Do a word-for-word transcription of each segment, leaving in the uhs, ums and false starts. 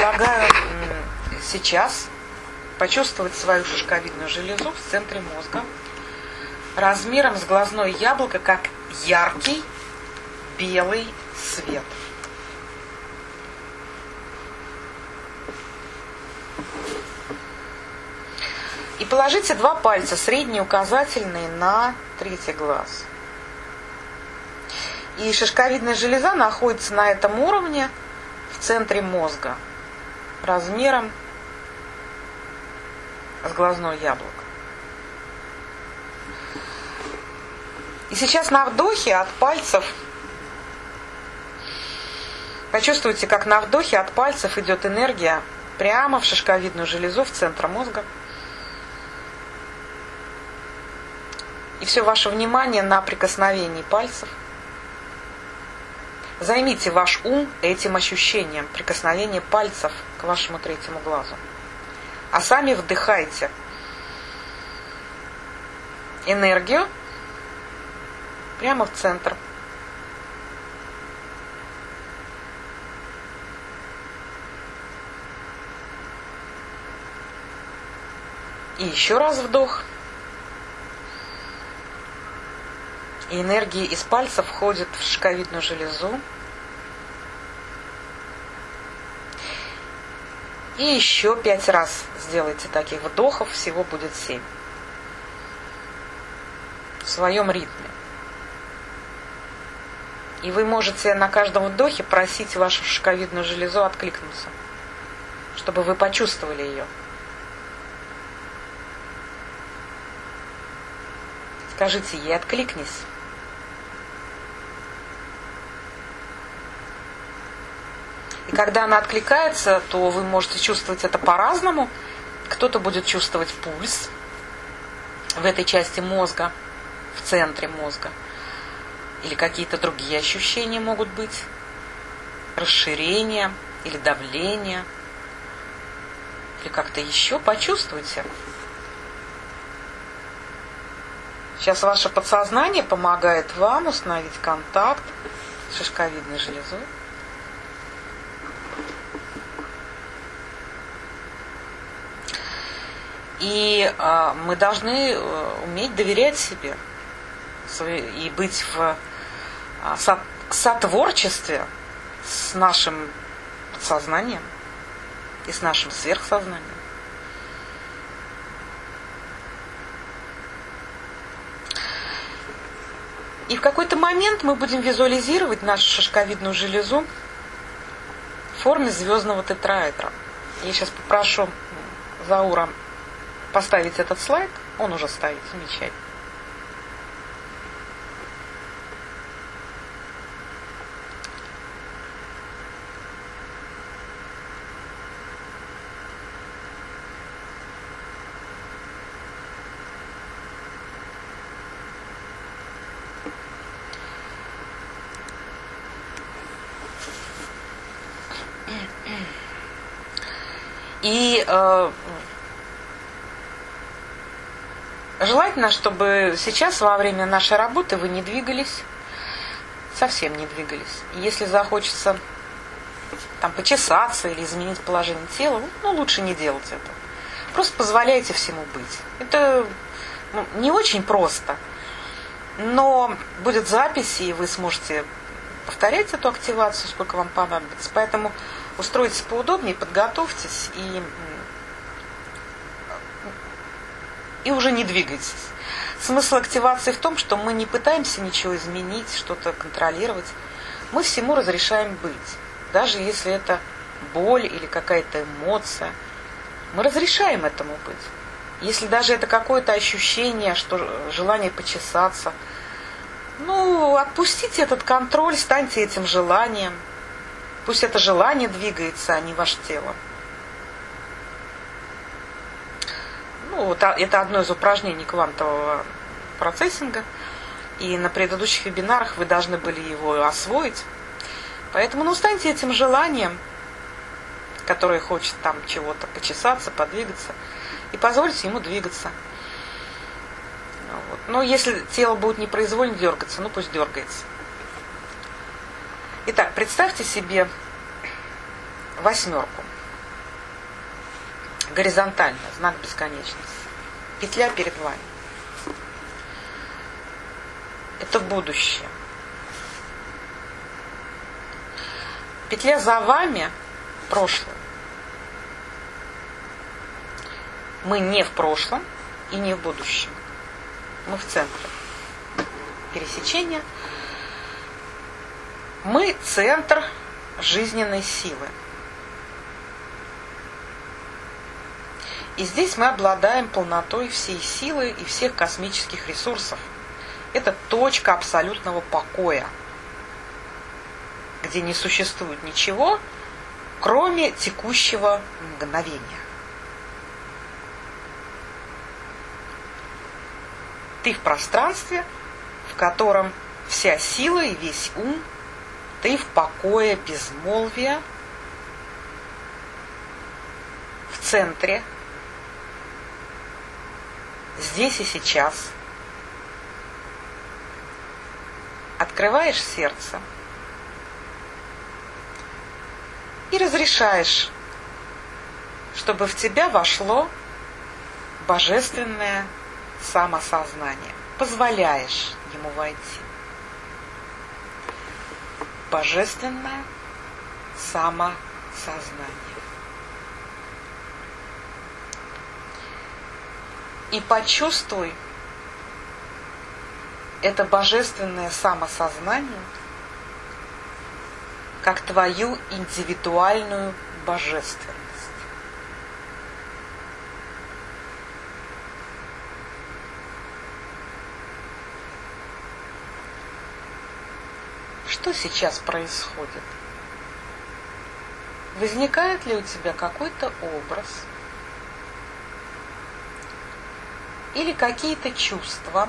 предлагаю сейчас почувствовать свою шишковидную железу в центре мозга размером с глазное яблоко, как яркий белый свет. И положите два пальца, средний и указательный, на третий глаз. И шишковидная железа находится на этом уровне в центре мозга, размером с глазное яблоко. И сейчас на вдохе от пальцев почувствуйте, как на вдохе от пальцев идет энергия прямо в шишковидную железу, в центр мозга. И все ваше внимание на прикосновении пальцев. Займите ваш ум этим ощущением прикосновения пальцев к вашему третьему глазу. А сами вдыхайте энергию прямо в центр. И еще раз вдох. И энергия из пальцев входит в шишковидную железу. И еще пять раз сделайте таких вдохов, всего будет семь. В своем ритме. И вы можете на каждом вдохе просить вашу шишковидную железу откликнуться, чтобы вы почувствовали ее. Скажите ей: откликнись. И когда она откликается, то вы можете чувствовать это по-разному. Кто-то будет чувствовать пульс в этой части мозга, в центре мозга. Или какие-то другие ощущения могут быть. Расширение или давление. Или как-то еще. Почувствуйте. Сейчас ваше подсознание помогает вам установить контакт с шишковидной железой. И э, мы должны э, уметь доверять себе и быть в э, со, сотворчестве с нашим подсознанием и с нашим сверхсознанием. И в какой-то момент мы будем визуализировать нашу шишковидную железу в форме звездного тетраэдра. Я сейчас попрошу Заура поставить этот слайд. Он уже стоит, замечательно. И э, желательно, чтобы сейчас во время нашей работы вы не двигались, совсем не двигались. И если захочется там почесаться или изменить положение тела, ну, лучше не делать это. Просто позволяйте всему быть. Это ну, не очень просто, но будет запись, и вы сможете повторять эту активацию, сколько вам понадобится. Поэтому устройтесь поудобнее, подготовьтесь и, и уже не двигайтесь. Смысл активации в том, что мы не пытаемся ничего изменить, что-то контролировать. Мы всему разрешаем быть. Даже если это боль или какая-то эмоция. Мы разрешаем этому быть. Если даже это какое-то ощущение, что желание почесаться, ну, отпустите этот контроль, станьте этим желанием. Пусть это желание двигается, а не ваше тело. Ну, вот это одно из упражнений квантового процессинга. И на предыдущих вебинарах вы должны были его освоить. Поэтому, ну, станьте этим желанием, которое хочет там чего-то почесаться, подвигаться, и позвольте ему двигаться. Вот. Но если тело будет непроизвольно дергаться, ну пусть дергается. Итак, представьте себе восьмерку. горизонтально, знак бесконечности. Петля перед вами. Это будущее. Петля за вами – прошлое. Мы не в прошлом и не в будущем. Мы в центре пересечения. Мы центр жизненной силы. И здесь мы обладаем полнотой всей силы и всех космических ресурсов. Это точка абсолютного покоя, где не существует ничего, кроме текущего мгновения. Ты в пространстве, в котором вся сила и весь ум, ты в покое безмолвия, в центре, здесь и сейчас. Открываешь сердце и разрешаешь, чтобы в тебя вошло божественное самосознание. Позволяешь ему войти. Божественное самосознание. И почувствуй это божественное самосознание как твою индивидуальную божественность. Что сейчас происходит? Возникает ли у тебя какой-то образ или какие-то чувства,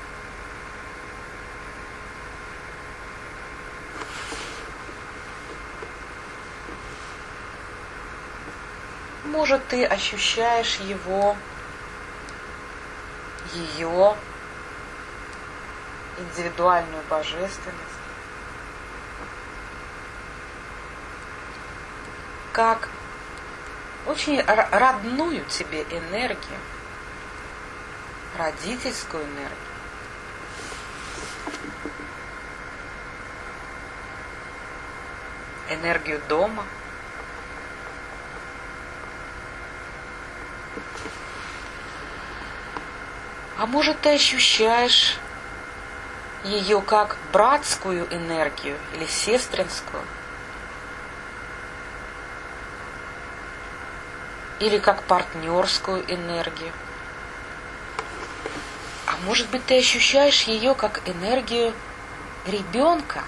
может, ты ощущаешь его, ее индивидуальную божественность, как очень родную тебе энергию, родительскую энергию. Энергию дома. А может, ты ощущаешь ее как братскую энергию или сестринскую? Или как партнерскую энергию? А может быть, ты ощущаешь ее как энергию ребенка?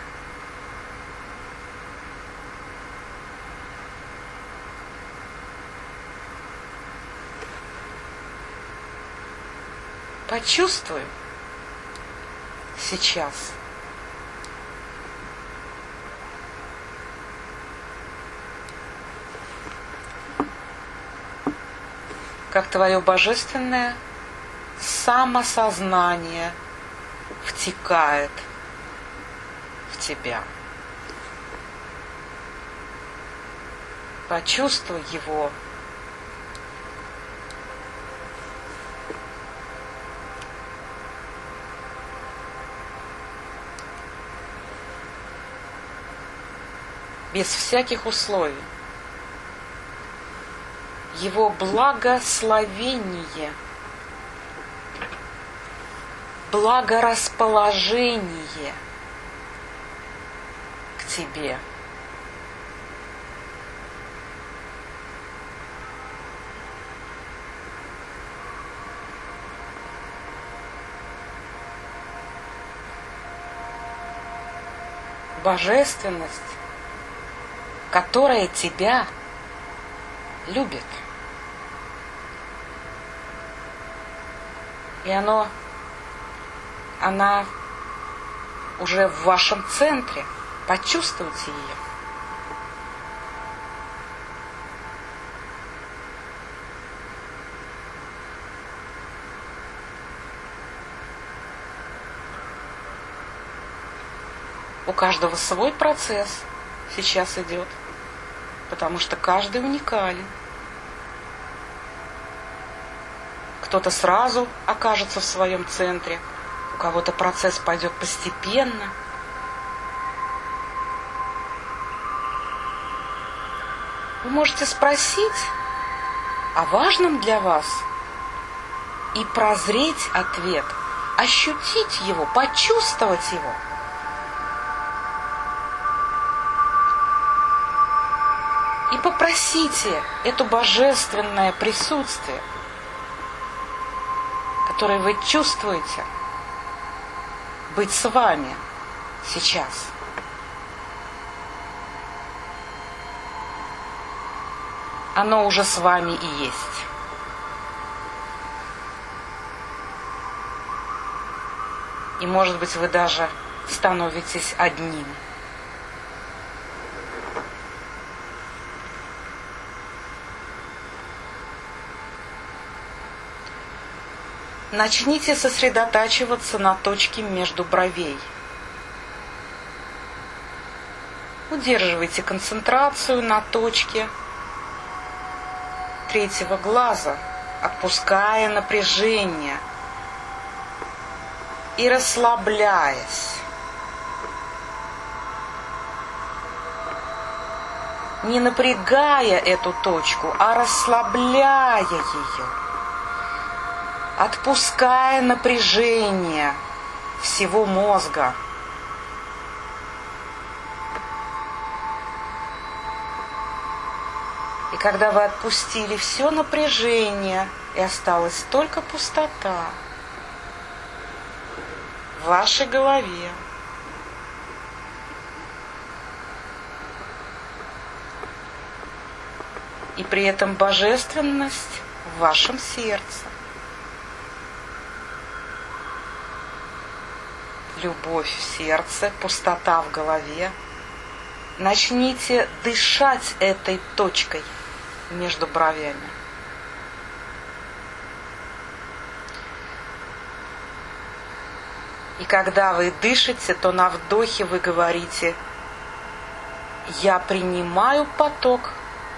Почувствуй сейчас, как твое божественное самосознание втекает в тебя. Почувствуй его. Без всяких условий. Его благословение, благорасположение к тебе. Божественность, которая тебя любит. И оно, она уже в вашем центре. Почувствуйте ее. У каждого свой процесс сейчас идет, потому что каждый уникален. Кто-то сразу окажется в своем центре, у кого-то процесс пойдет постепенно. Вы можете спросить о важном для вас и прозреть ответ, ощутить его, почувствовать его. И попросите это божественное присутствие, которое вы чувствуете, быть с вами сейчас. Оно уже с вами и есть. И, может быть, вы даже становитесь одним. Начните сосредотачиваться на точке между бровей. Удерживайте концентрацию на точке третьего глаза, отпуская напряжение и расслабляясь. Не напрягая эту точку, а расслабляя ее. Отпуская напряжение всего мозга. И когда вы отпустили все напряжение, и осталась только пустота в вашей голове, и при этом божественность в вашем сердце, любовь в сердце, пустота в голове. Начните дышать этой точкой между бровями. И когда вы дышите, то на вдохе вы говорите: «Я принимаю поток».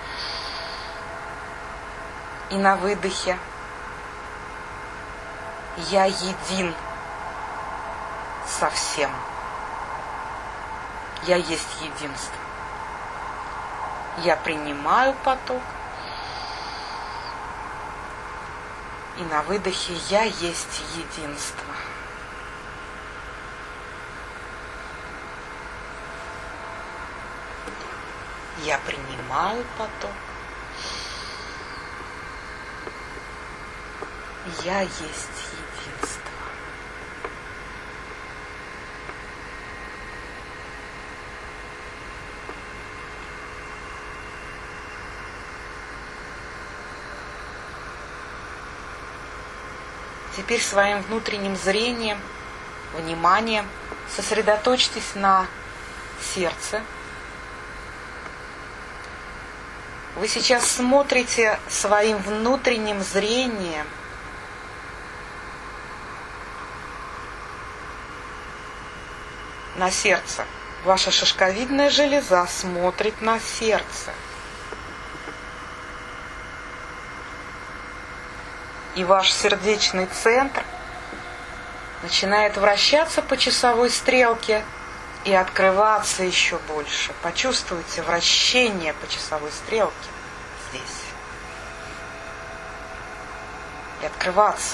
И на выдохе: «Я един со всем. Я есть единство. Я принимаю поток». И на выдохе: «Я есть единство». Я принимаю поток. Я есть единство. Теперь своим внутренним зрением, вниманием сосредоточьтесь на сердце. Вы сейчас смотрите своим внутренним зрением на сердце. Ваша шишковидная железа смотрит на сердце. И ваш сердечный центр начинает вращаться по часовой стрелке и открываться еще больше. Почувствуйте вращение по часовой стрелке здесь. И открываться.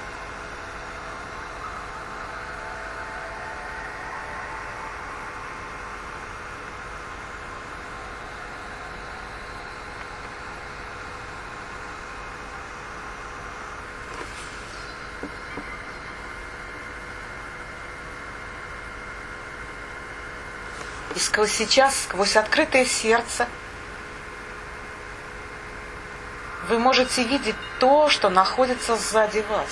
И сквозь сейчас, сквозь открытое сердце, вы можете видеть то, что находится сзади вас.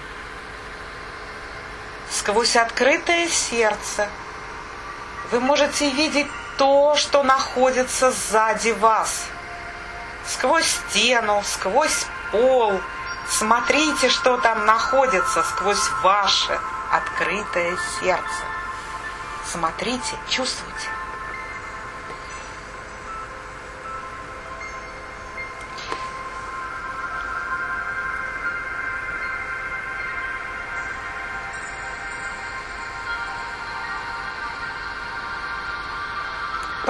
Сквозь открытое сердце вы можете видеть то, что находится сзади вас. Сквозь стену, сквозь пол. Смотрите, что там находится сквозь ваше открытое сердце. Смотрите, чувствуйте.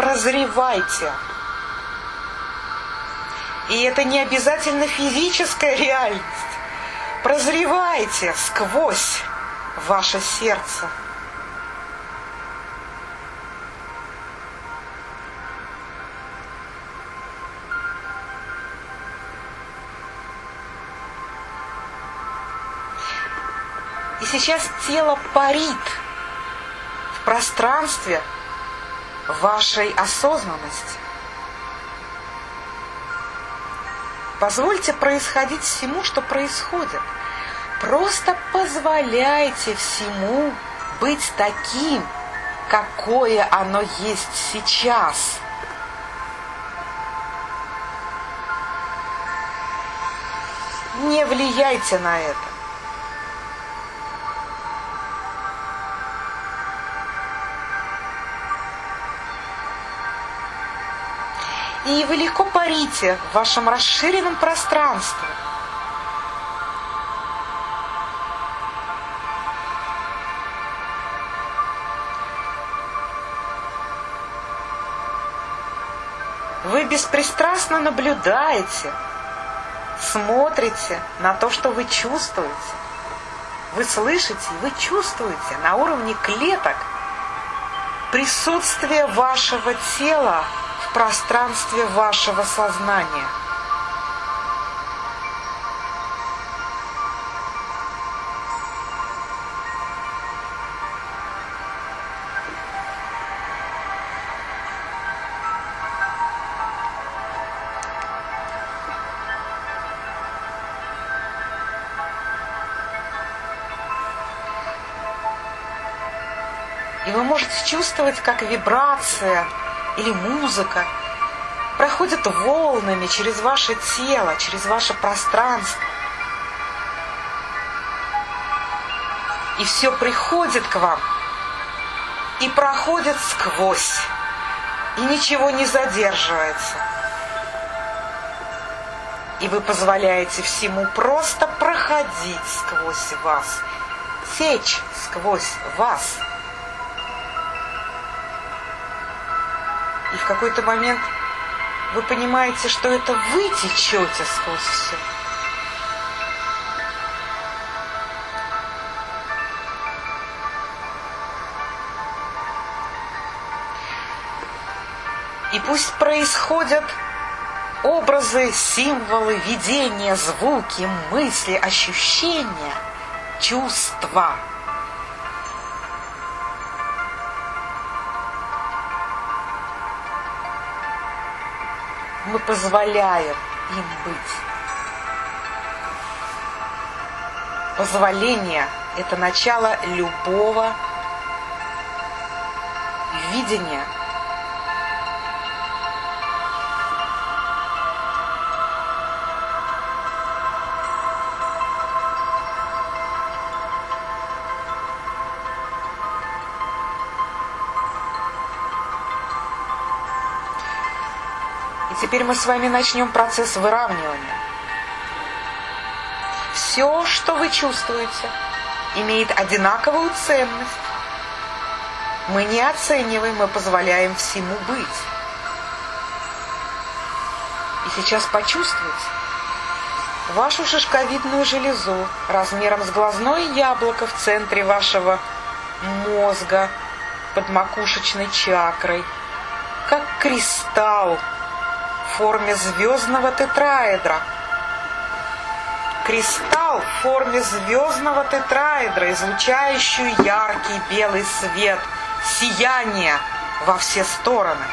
Прозревайте. И это не обязательно физическая реальность. Прозревайте сквозь ваше сердце. И сейчас тело парит в пространстве вашей осознанности. Позвольте происходить всему, что происходит. Просто позволяйте всему быть таким, какое оно есть сейчас. Не влияйте на это. И вы легко парите в вашем расширенном пространстве. Вы беспристрастно наблюдаете, смотрите на то, что вы чувствуете. Вы слышите, вы чувствуете на уровне клеток присутствие вашего тела в пространстве вашего сознания. И вы можете чувствовать, как вибрация или музыка проходит волнами через ваше тело, через ваше пространство. И все приходит к вам и проходит сквозь, и ничего не задерживается. И вы позволяете всему просто проходить сквозь вас, течь сквозь вас. И в какой-то момент вы понимаете, что это вы течете сквозь все. И пусть происходят образы, символы, видения, звуки, мысли, ощущения, чувства. Мы позволяем им быть. Позволение – это начало любого видения. Теперь мы с вами начнем процесс выравнивания. Все, что вы чувствуете, имеет одинаковую ценность. Мы не оцениваем, мы позволяем всему быть. И сейчас почувствуйте вашу шишковидную железу размером с глазное яблоко в центре вашего мозга под макушечной чакрой, как кристалл в форме звездного тетраэдра. Кристалл в форме звездного тетраэдра, излучающий яркий белый свет, сияние во все стороны.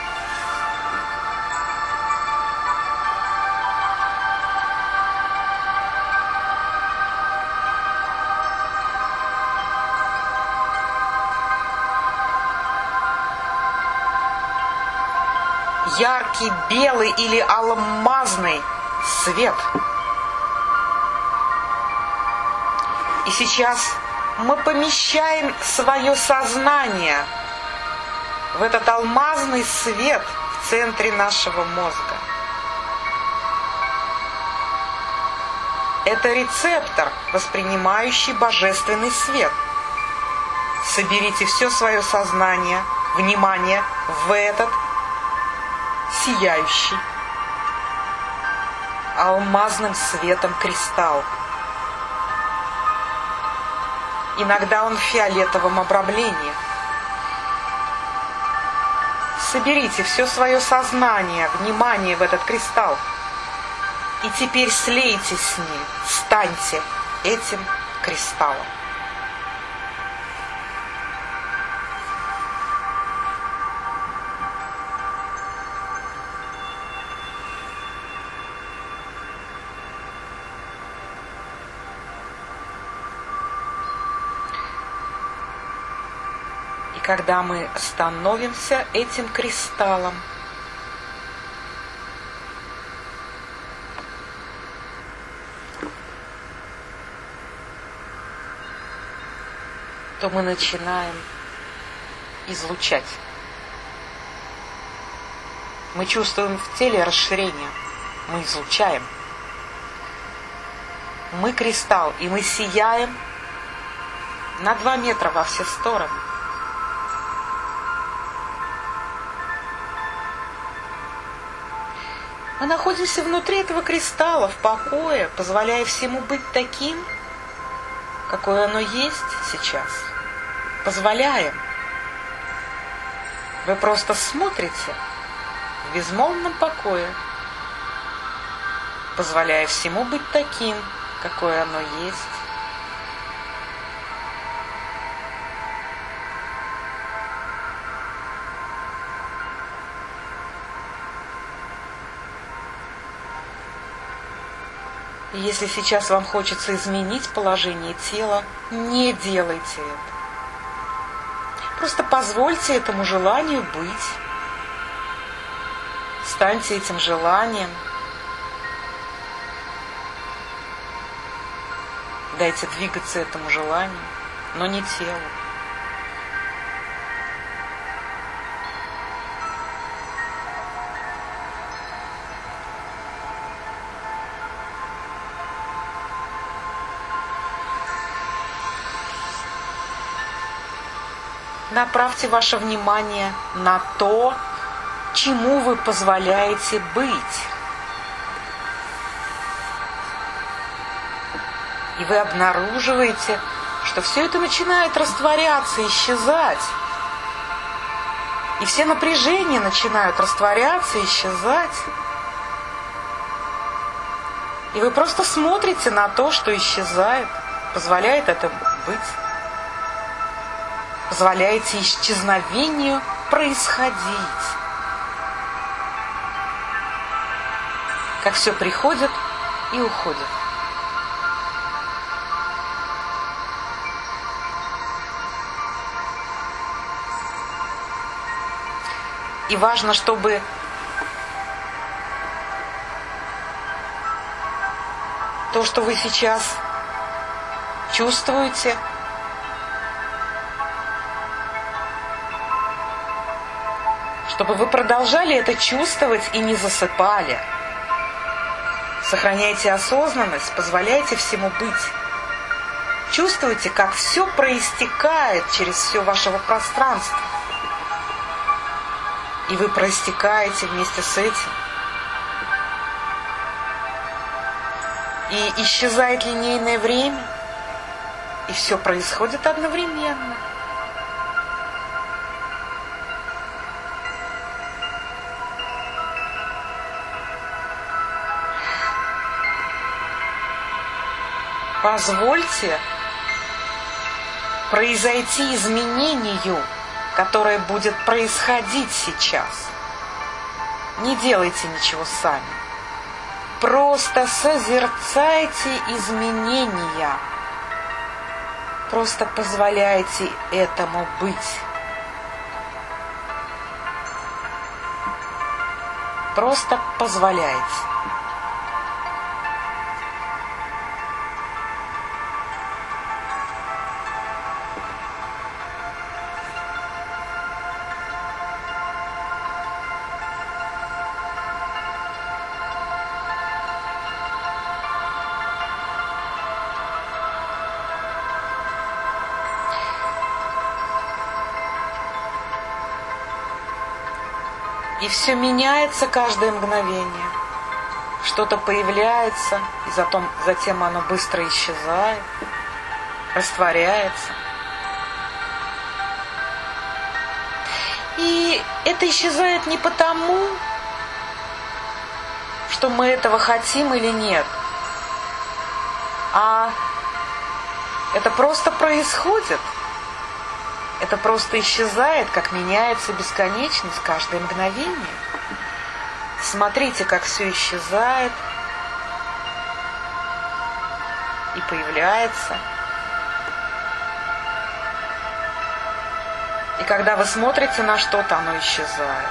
Яркий белый или алмазный свет. И сейчас мы помещаем свое сознание в этот алмазный свет в центре нашего мозга. Это рецептор, воспринимающий божественный свет. Соберите все свое сознание, внимание в этот сияющий алмазным светом кристалл. Иногда он в фиолетовом обрамлении. Соберите все свое сознание, внимание в этот кристалл. И теперь слейтесь с ним, станьте этим кристаллом. И когда мы становимся этим кристаллом, то мы начинаем излучать. Мы чувствуем в теле расширение. Мы излучаем. Мы кристалл, и мы сияем на два метра во все стороны. Мы находимся внутри этого кристалла, в покое, позволяя всему быть таким, какое оно есть сейчас. Позволяем. Вы просто смотрите в безмолвном покое, позволяя всему быть таким, какое оно есть. И если сейчас вам хочется изменить положение тела, не делайте это. Просто позвольте этому желанию быть. Станьте этим желанием. Дайте двигаться этому желанию, но не телу. Направьте ваше внимание на то, чему вы позволяете быть. И вы обнаруживаете, что все это начинает растворяться, исчезать. И все напряжения начинают растворяться, исчезать. И вы просто смотрите на то, что исчезает, позволяет это быть. Позволяете исчезновению происходить. Как все приходит и уходит. И важно, чтобы то, что вы сейчас чувствуете, чтобы вы продолжали это чувствовать и не засыпали. Сохраняйте осознанность, позволяйте всему быть. Чувствуйте, как все проистекает через все вашего пространства. И вы проистекаете вместе с этим. И исчезает линейное время, и все происходит одновременно. Позвольте произойти изменению, которое будет происходить сейчас. Не делайте ничего сами. Просто созерцайте изменения. Просто позволяйте этому быть. Просто позволяйте. И И все меняется каждое мгновение. Что-то появляется, и затем, затем оно быстро исчезает, растворяется. И это исчезает не потому, что мы этого хотим или нет, а это просто происходит. Это просто исчезает, как меняется бесконечность каждое мгновение. Смотрите, как все исчезает и появляется. И когда вы смотрите на что-то, оно исчезает.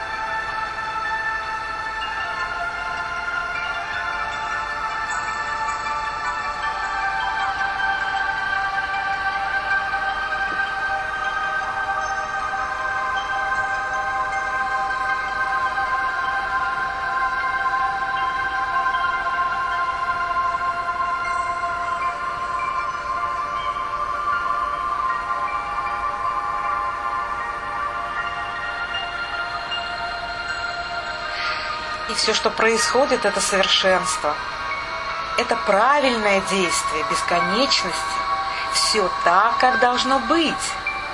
И все, что происходит, это совершенство. Это правильное действие бесконечности. Все так, как должно быть.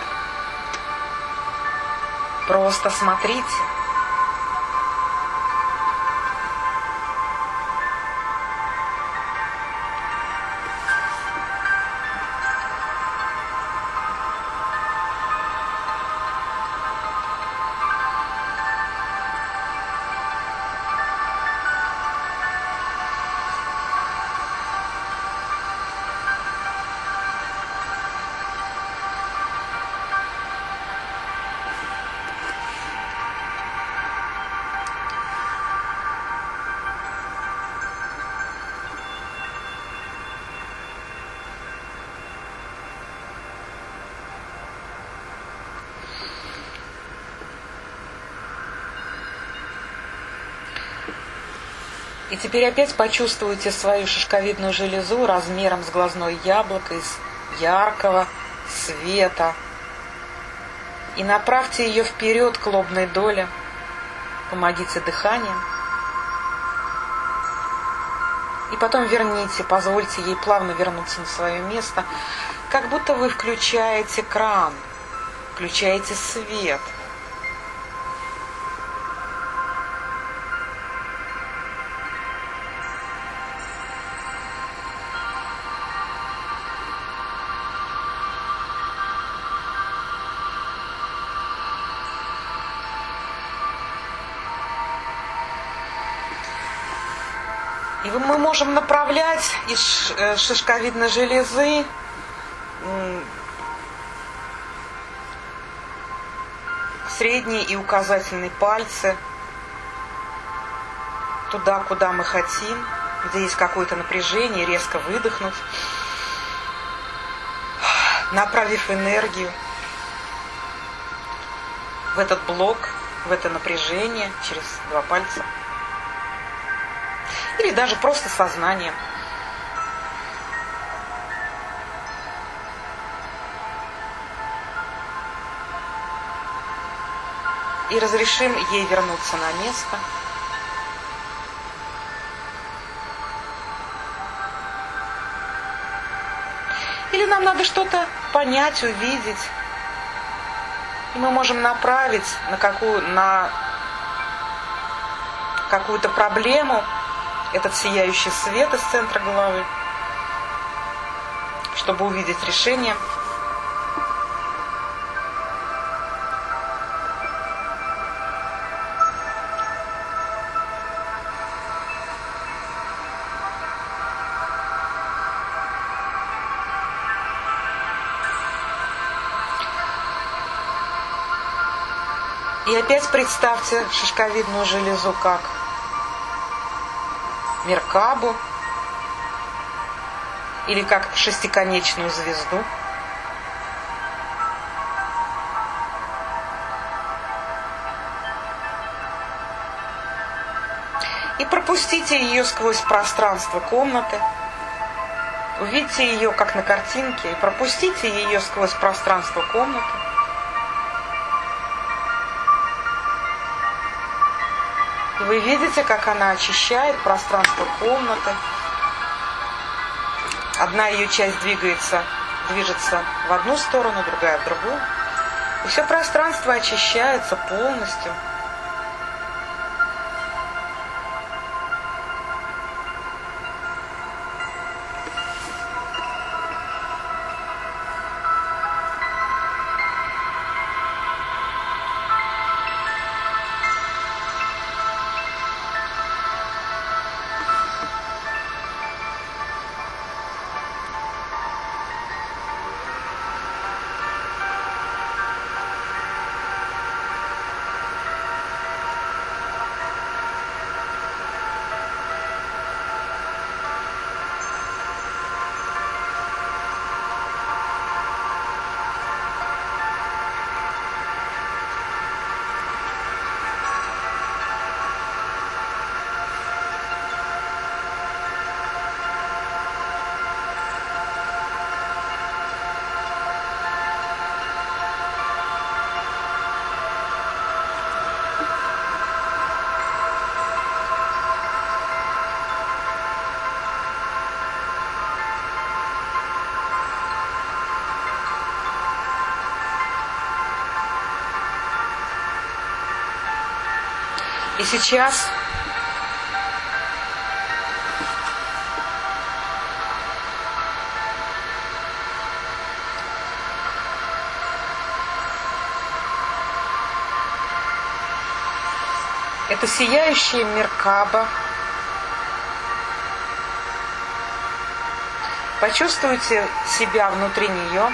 Просто смотрите. И теперь опять почувствуйте свою шишковидную железу размером с глазное яблоко из яркого света. И направьте ее вперед к лобной доле. Помогите дыханием. И потом верните, позвольте ей плавно вернуться на свое место, как будто вы включаете кран, включаете свет. И мы можем направлять из шишковидной железы средний и указательный пальцы туда, куда мы хотим, где есть какое-то напряжение, резко выдохнуть, направив энергию в этот блок, в это напряжение через два пальца. Или даже просто сознанием. И разрешим ей вернуться на место. Или нам надо что-то понять, увидеть. И мы можем направить на какую, на какую-то проблему этот сияющий свет из центра головы, чтобы увидеть решение. И опять представьте шишковидную железу как Меркабу или как шестиконечную звезду. И пропустите ее сквозь пространство комнаты. Увидите ее как на картинке и пропустите ее сквозь пространство комнаты. вы видите, как она очищает пространство комнаты. Одна ее часть двигается, движется в одну сторону, другая в другую. И все пространство очищается полностью. И сейчас это сияющая Меркаба. Почувствуйте себя внутри нее.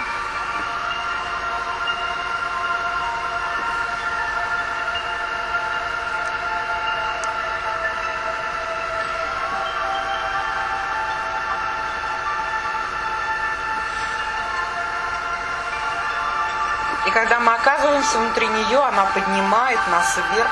И когда мы оказываемся внутри нее, она поднимает нас вверх.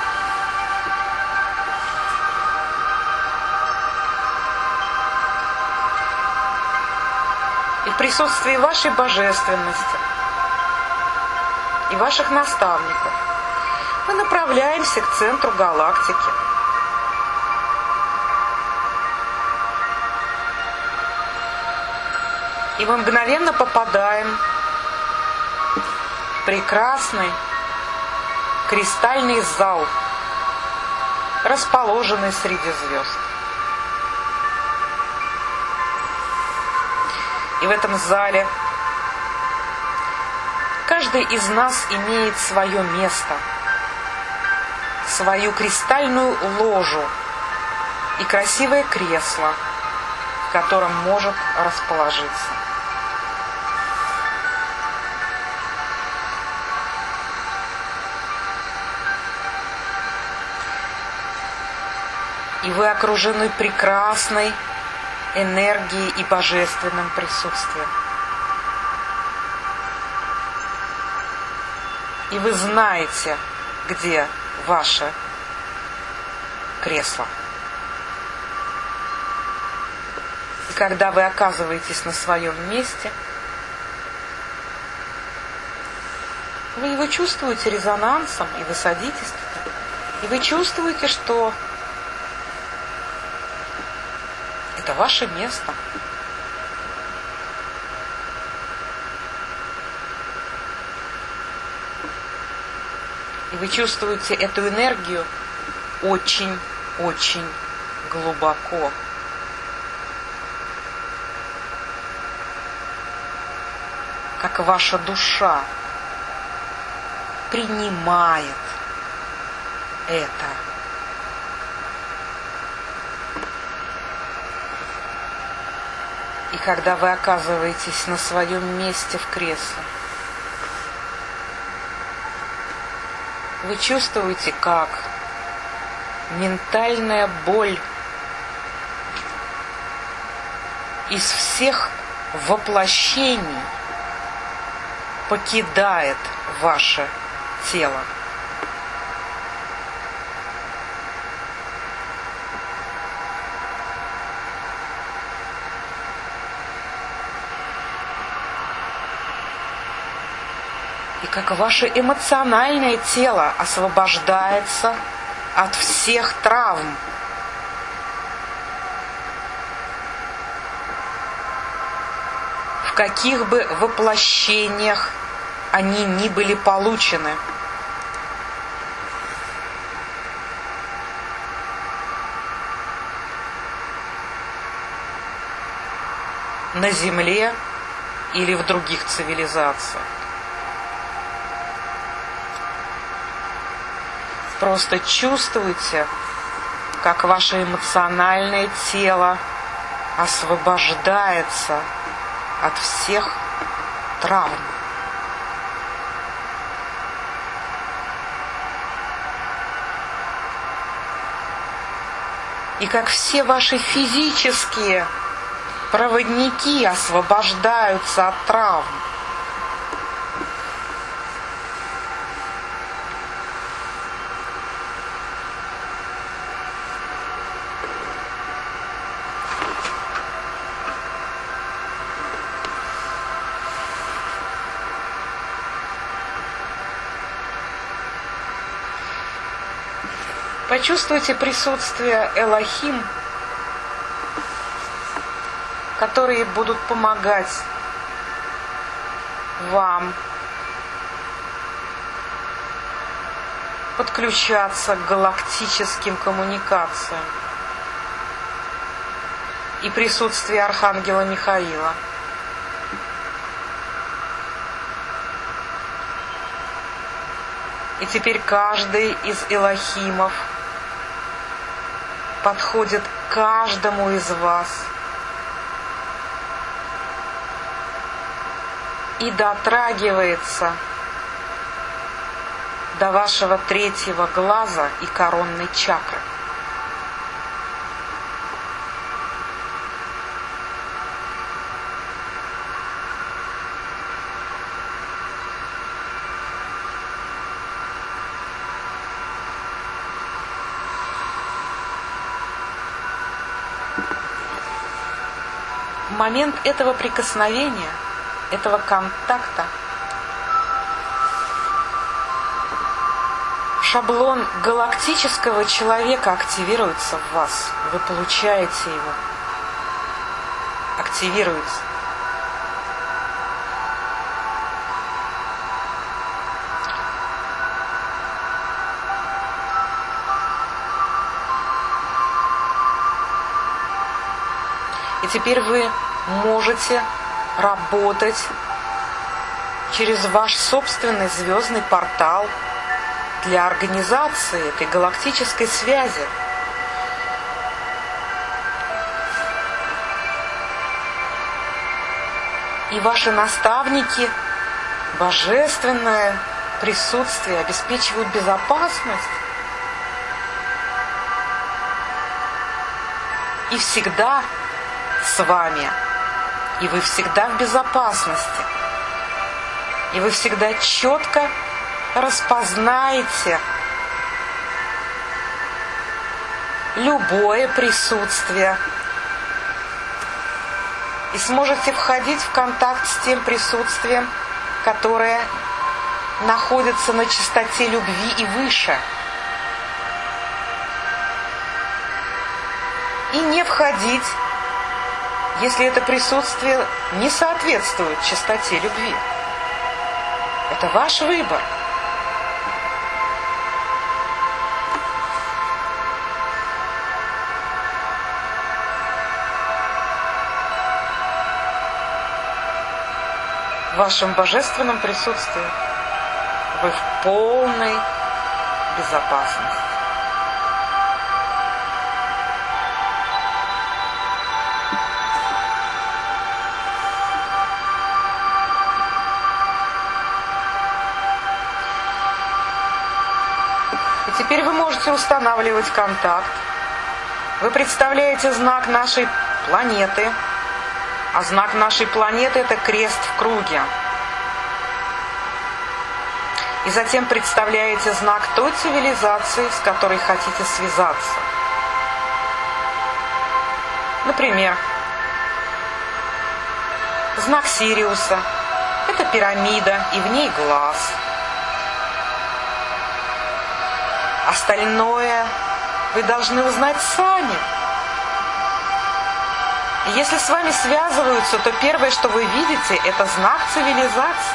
И в присутствии вашей божественности и ваших наставников мы направляемся к центру галактики. И мы мгновенно попадаем прекрасный кристальный зал, расположенный среди звезд. И в этом зале каждый из нас имеет свое место, свою кристальную ложу и красивое кресло, в котором может расположиться. И вы окружены прекрасной энергией и божественным присутствием. И вы знаете, где ваше кресло. И когда вы оказываетесь на своем месте, вы его чувствуете резонансом, и вы садитесь туда. И вы чувствуете, что это ваше место. И вы чувствуете эту энергию очень-очень глубоко. Как ваша душа принимает это. И когда вы оказываетесь на своем месте в кресле, вы чувствуете, как ментальная боль из всех воплощений покидает ваше тело. И как ваше эмоциональное тело освобождается от всех травм. В каких бы воплощениях они ни были получены. На Земле или в других цивилизациях. Просто чувствуйте, как ваше эмоциональное тело освобождается от всех травм. И как все ваши физические проводники освобождаются от травм. Почувствуйте присутствие Элохим, которые будут помогать вам подключаться к галактическим коммуникациям, и присутствие Архангела Михаила. И теперь каждый из Элохимов подходит к каждому из вас и дотрагивается до вашего третьего глаза и коронной чакры. В момент этого прикосновения, этого контакта, шаблон галактического человека активируется в вас. Вы получаете его. Активируется. И теперь вы можете работать через ваш собственный звездный портал для организации этой галактической связи. И ваши наставники, божественное присутствие обеспечивают безопасность. И всегда с вами. И вы всегда в безопасности. И вы всегда четко распознаете любое присутствие и сможете входить в контакт с тем присутствием, которое находится на частоте любви и выше. И не входить, если это присутствие не соответствует частоте любви. Это ваш выбор. В вашем божественном присутствии вы в полной безопасности. И теперь вы можете устанавливать контакт. Вы представляете знак нашей планеты. А знак нашей планеты – это крест в круге. И затем представляете знак той цивилизации, с которой хотите связаться. Например, знак Сириуса – это пирамида, и в ней глаз. Остальное вы должны узнать сами. И если с вами связываются, то первое, что вы видите, это знак цивилизации.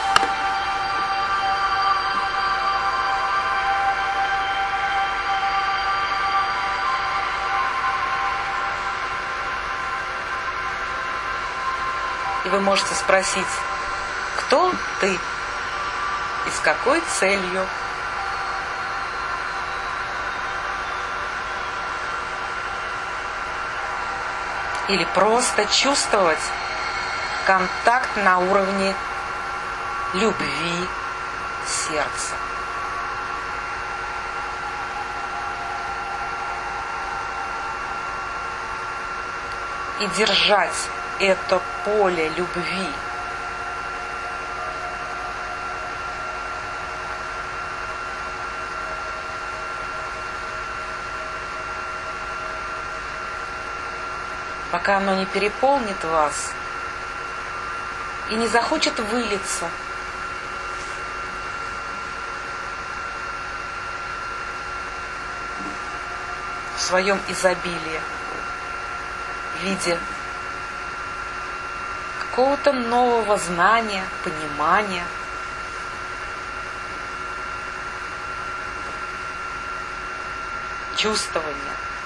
И вы можете спросить, кто ты и с какой целью? Или просто чувствовать контакт на уровне любви сердца. И держать это поле любви пока оно не переполнит вас и не захочет вылиться в своем изобилии в виде какого-то нового знания, понимания. Чувствования.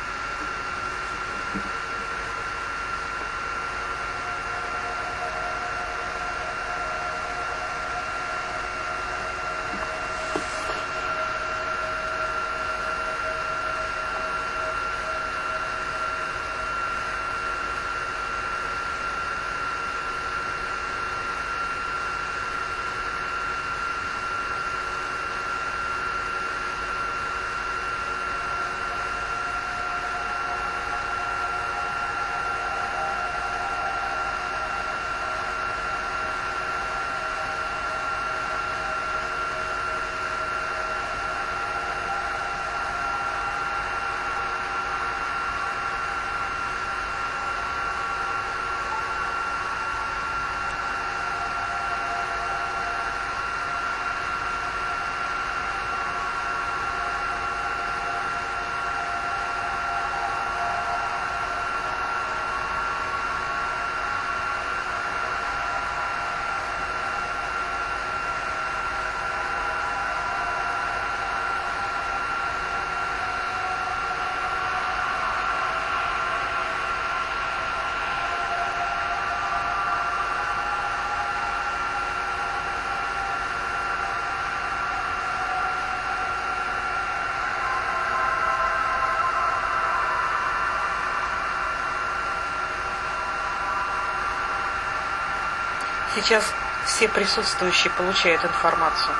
Сейчас все присутствующие получают информацию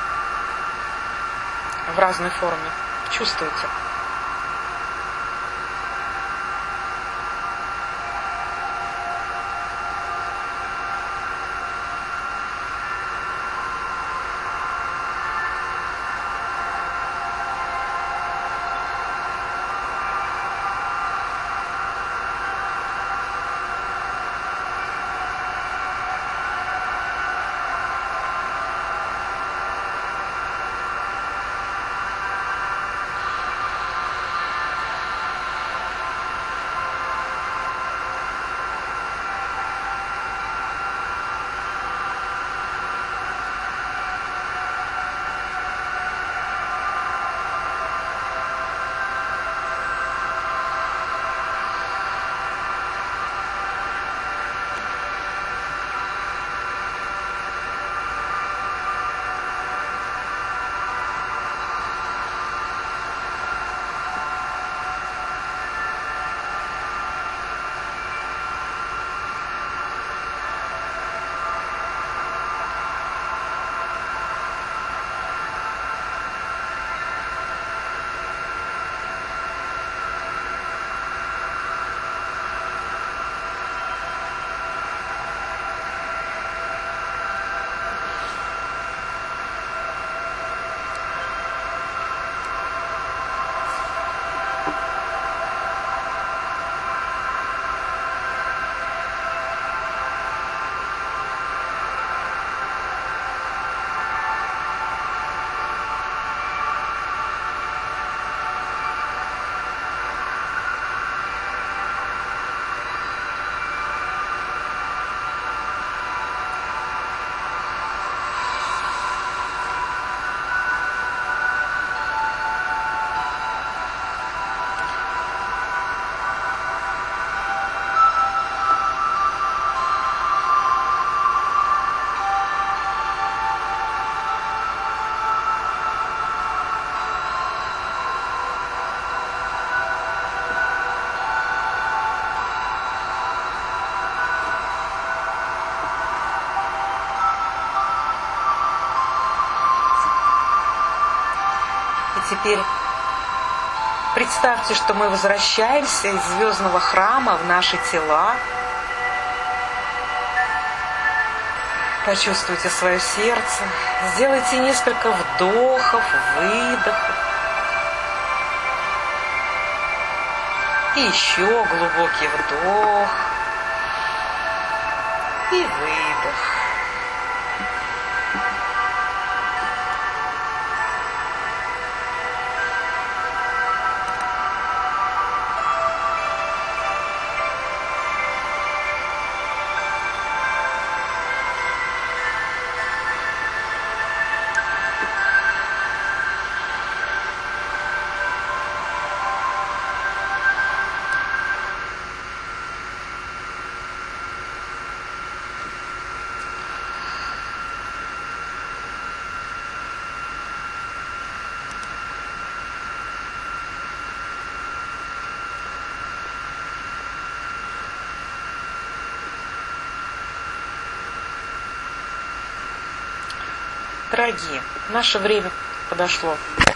в разной форме. Чувствуете? теперь представьте, что мы возвращаемся из звездного храма в наши тела. Почувствуйте свое сердце. Сделайте несколько вдохов, выдохов. И еще глубокий вдох и выдох. Дорогие, наше время подошло